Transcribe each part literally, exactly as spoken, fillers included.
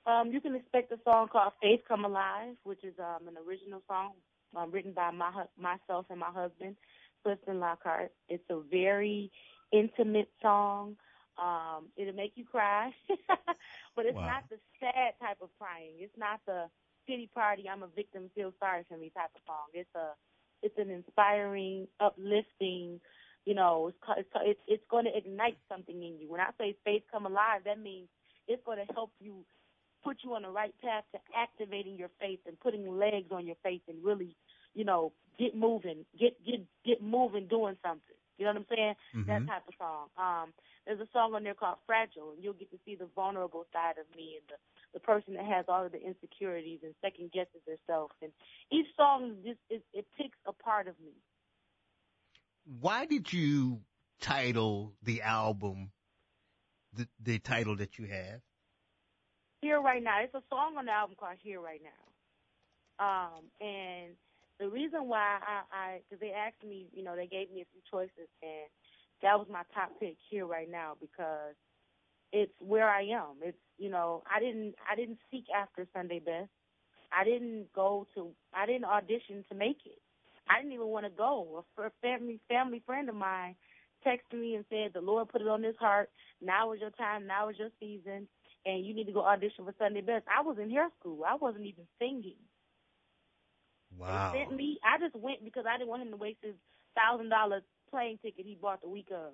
Um, you can expect a song called Faith Come Alive, which is um, an original song um, written by my hu- myself and my husband, Clifton Lockhart. It's a very intimate song. Um, it'll make you cry, but it's Wow. not the sad type of crying. It's not the pity party, I'm a victim, feel sorry for me type of song. It's a, it's an inspiring, uplifting, you know, it's it's it's, it's going to ignite something in you. When I say Faith Come Alive, that means it's going to help you, put you on the right path to activating your faith and putting legs on your faith and really, you know, get moving, get get get moving, doing something. You know what I'm saying? Mm-hmm. That type of song. Um, there's a song on there called Fragile, and you'll get to see the vulnerable side of me and the, the person that has all of the insecurities and second guesses herself. And each song just it, it picks a part of me. Why did you title the album the, the title that you have? Here Right Now. It's a song on the album called Here Right Now. Um, and the reason why I, because they asked me, you know, they gave me a few choices, and that was my top pick, Here Right Now, because it's where I am. It's, you know, I didn't, I didn't seek after Sunday Best. I didn't go to, I didn't audition to make it. I didn't even want to go. A family, family friend of mine texted me and said, the Lord put it on his heart. Now is your time. Now is your season. And you need to go audition for Sunday Best. I was in hair school. I wasn't even singing. Wow. They sent me. I just went because I didn't want him to waste his thousand dollar plane ticket he bought the week of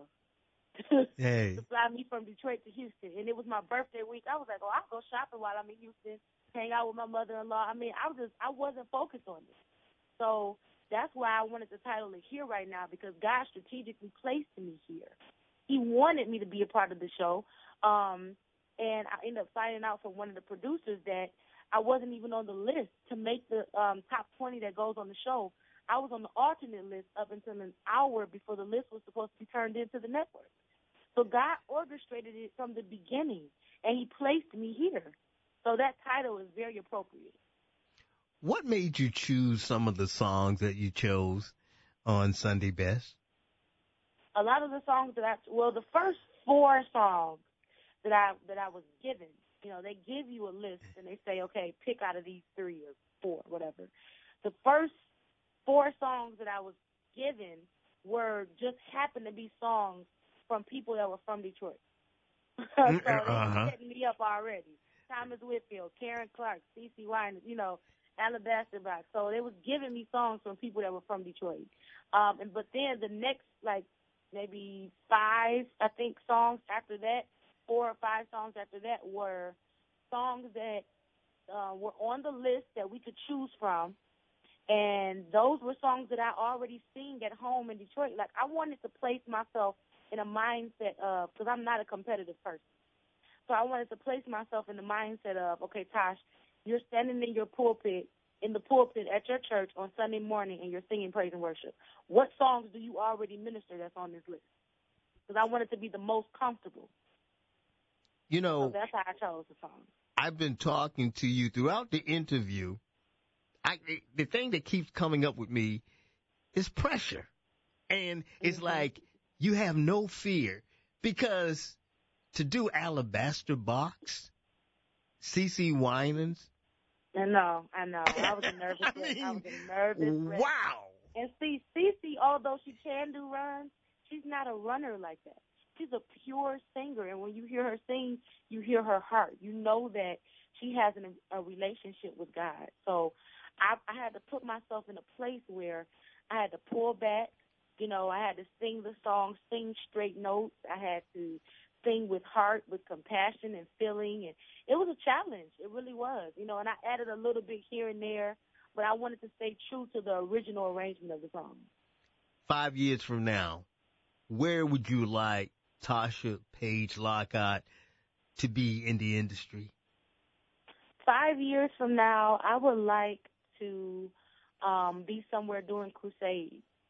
hey. to fly me from Detroit to Houston. And it was my birthday week. I was like, oh, I'll go shopping while I'm in Houston, hang out with my mother-in-law. I mean, I was just, I wasn't focused on it. So that's why I wanted to title it Here Right Now, because God strategically placed me here. He wanted me to be a part of the show. Um, and I ended up finding out from one of the producers that I wasn't even on the list to make the um, top twenty that goes on the show. I was on the alternate list up until an hour before the list was supposed to be turned into the network. So God orchestrated it from the beginning, and he placed me here. So that title is very appropriate. What made you choose some of the songs that you chose on Sunday Best? A lot of the songs that I, well, the first four songs that I that I was given, you know, they give you a list and they say, okay, pick out of these three or four, whatever. The first four songs that I was given were just happened to be songs from people that were from Detroit. So they uh-huh. were setting me up already. Thomas Whitfield, Karen Clark, CeCe Winans, you know, Alabaster Box. So they was giving me songs from people that were from Detroit. Um, and but then the next, like, maybe five, I think, songs after that, four or five songs after that were songs that uh, were on the list that we could choose from. And those were songs that I already sing at home in Detroit. Like, I wanted to place myself in a mindset of, because I'm not a competitive person. So I wanted to place myself in the mindset of, okay, Tosh, you're standing in your pulpit, in the pulpit at your church on Sunday morning, and you're singing praise and worship. What songs do you already minister that's on this list? Because I wanted to be the most comfortable. You know, so that's how I chose the song. I've been talking to you throughout the interview. I, the thing that keeps coming up with me is pressure. And it's mm-hmm. like you have no fear, because to do Alabaster Box, CeCe Winans. I know, I know. I was a nervous I, mean, I was a nervous wreck. Wow. And see, CeCe, although she can do runs, she's not a runner like that. She's a pure singer, and when you hear her sing, you hear her heart. You know that she has an, a relationship with God. So I, I had to put myself in a place where I had to pull back. You know, I had to sing the song, sing straight notes. I had to sing with heart, with compassion and feeling, and it was a challenge. It really was. You know, and I added a little bit here and there, but I wanted to stay true to the original arrangement of the song. Five years from now, where would you like Tasha Page Lockhart to be in the industry? Five years from now, I would like to um, be somewhere doing crusades.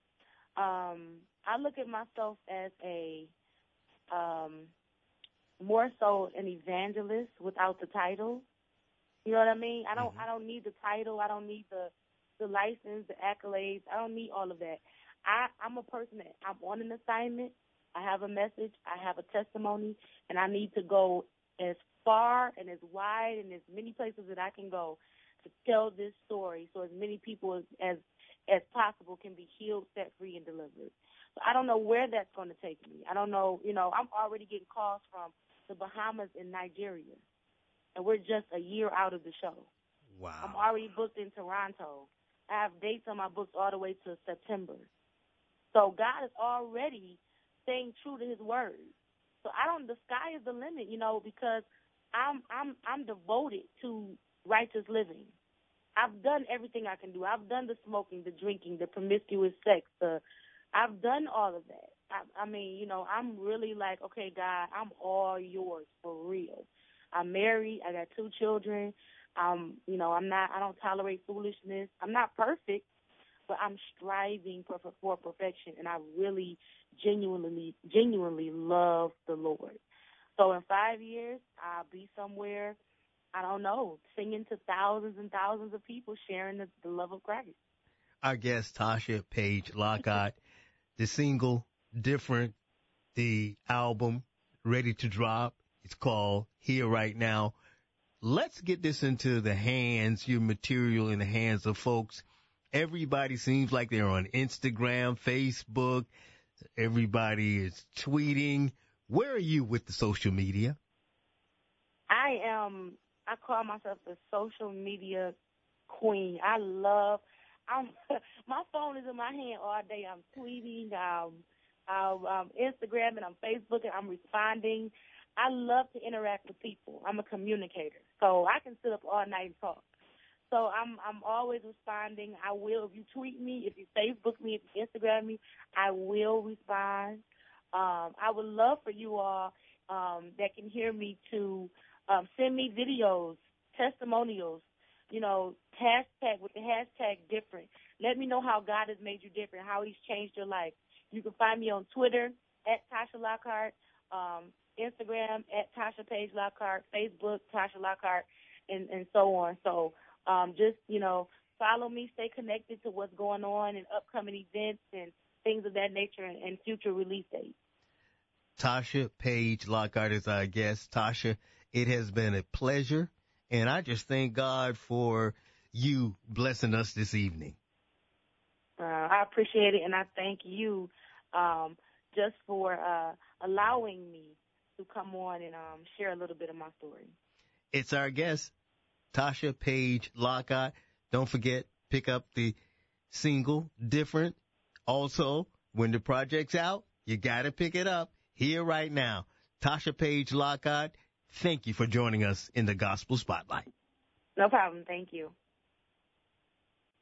Um, I look at myself as a um, more so an evangelist without the title. You know what I mean? I don't. Mm-hmm. I don't need the title. I don't need the the license, the accolades. I don't need all of that. I, I'm a person that I'm on an assignment. I have a message. I have a testimony, and I need to go as far and as wide and as many places that I can go to tell this story so as many people as, as, as possible can be healed, set free, and delivered. So I don't know where that's going to take me. I don't know, you know, I'm already getting calls from the Bahamas and Nigeria, and we're just a year out of the show. Wow. I'm already booked in Toronto. I have dates on my books all the way to September. So God is already staying true to his word. So I don't, the sky is the limit, you know, because I'm I'm I'm devoted to righteous living. I've done everything I can do. I've done the smoking, the drinking, the promiscuous sex. The I've done all of that. I, I mean, you know, I'm really like, okay, God, I'm all yours for real. I'm married. I got two children. Um, you know, I'm not. I don't tolerate foolishness. I'm not perfect, but I'm striving for, for, for perfection, and I really, genuinely, genuinely love the Lord. So in five years, I'll be somewhere, I don't know, singing to thousands and thousands of people, sharing the, the love of Christ. Our guest, Tasha Page Lockhart, the single, Different, the album, ready to drop. It's called Here Right Now. Let's get this into the hands, your material in the hands of folks. Everybody seems like they're on Instagram, Facebook. Everybody is tweeting. Where are you with the social media? I am, I call myself the social media queen. I love, I'm, my phone is in my hand all day. I'm tweeting, I'm, I'm, I'm Instagramming, I'm Facebooking, I'm responding. I love to interact with people. I'm a communicator, so I can sit up all night and talk. So I'm I'm always responding. I will, if you tweet me, if you Facebook me, if you Instagram me, I will respond. Um, I would love for you all um, that can hear me to um, send me videos, testimonials, you know, hashtag with the hashtag different. Let me know how God has made you different, how he's changed your life. You can find me on Twitter at Tasha Lockhart, um, Instagram at Tasha Page Lockhart, Facebook Tasha Lockhart, and, and so on. So um, just, you know, follow me, stay connected to what's going on and upcoming events and things of that nature and, and future release dates. Tasha Page Lockhart is our guest. Tasha, it has been a pleasure, and I just thank God for you blessing us this evening. Uh, I appreciate it, and I thank you um, just for uh, allowing me to come on and um, share a little bit of my story. It's our guest, Tasha Page Lockhart. Don't forget, pick up the single, Different. Also, when the project's out, you got to pick it up. Here right now. Tasha Page Lockhart, thank you for joining us in the Gospel Spotlight. No problem. Thank you.